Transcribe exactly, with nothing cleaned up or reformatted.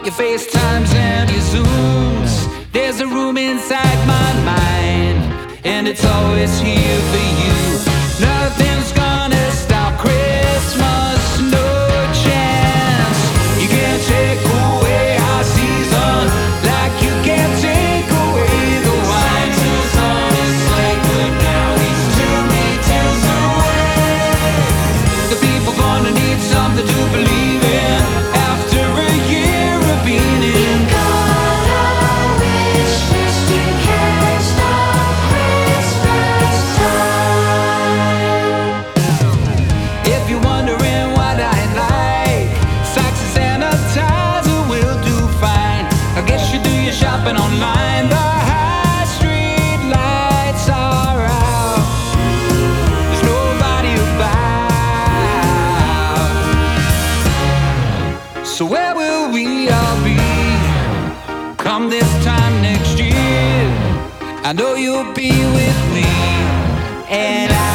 your FaceTimes and your Zooms. There's a room inside my mind, and it's always here for you. Nothing's gonna stop Christmas, no chance. You can't take away our season like you can't take away the wine. Santa's on his sleigh, but now he's two meters away. The people gonna need something to believe in after a year of being in. Shopping online, the high street lights are out. There's nobody about. So where will we all be come this time next year? I know you'll be with me, and I